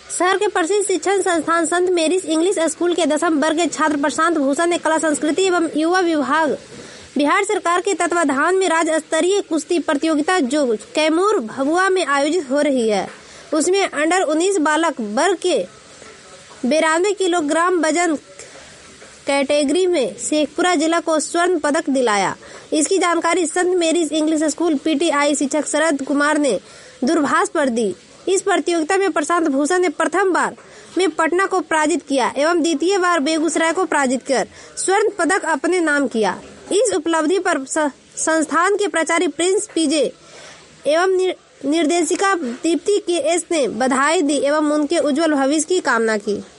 शहर के प्रसिद्ध शिक्षण संस्थान संत मेरीज इंग्लिश स्कूल के 10वीं वर्ग के छात्र प्रशांत भूषण ने कला संस्कृति एवं युवा विभाग बिहार सरकार के तत्वाधान में राज्य स्तरीय कुश्ती प्रतियोगिता जो कैमूर भभुआ में आयोजित हो रही है, उसमें अंडर 19 बालक वर्ग के 92 किलोग्राम वजन कैटेगरी में शेखपुरा जिला को स्वर्ण पदक दिलाया। इसकी जानकारी संत मेरीज इंग्लिश स्कूल पीटीआई शिक्षक शरद कुमार ने दूरभाष पर दी। इस प्रतियोगिता में प्रशांत भूषण ने प्रथम बार में पटना को पराजित किया एवं द्वितीय बार बेगूसराय को पराजित कर स्वर्ण पदक अपने नाम किया। इस उपलब्धि पर संस्थान के प्राचार्य प्रिंस पीजे एवं निर्देशिका दीप्ति के एस ने बधाई दी एवं उनके उज्जवल भविष्य की कामना की।